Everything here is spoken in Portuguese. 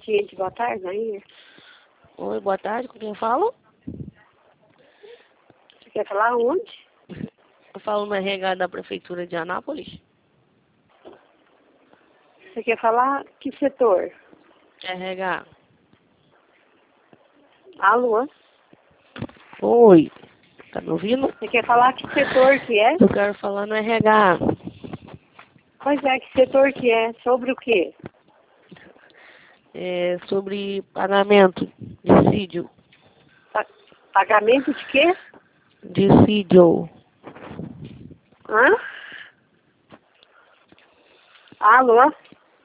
cliente, boa tarde, aí. Oi, boa tarde, com quem eu falo? Você quer falar onde? Eu falo no RH da Prefeitura de Anápolis. Você quer falar que setor? RH. Alô? Oi, tá me ouvindo? Você quer falar que setor que é? Eu quero falar no RH. Pois é, que setor que é? Sobre o quê? É sobre pagamento de dissídio. Pagamento de quê? Dissídio. Hã? Alô?